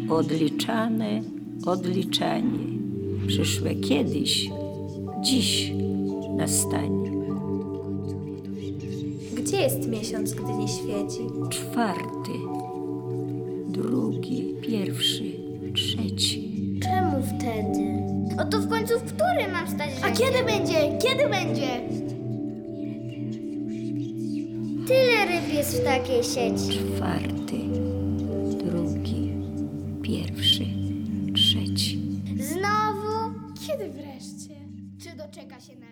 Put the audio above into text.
Odliczane odliczanie. Przyszłe kiedyś, dziś nastanie. Gdzie jest miesiąc, gdy nie świeci? 4, 2, 1, 3. Czemu wtedy? Oto w końcu w który mam stać A kiedy będzie? Kiedy będzie? Tyle ryb jest w takiej sieci. 4, 2, 1, 3. Znowu? Kiedy wreszcie? Czy doczeka się na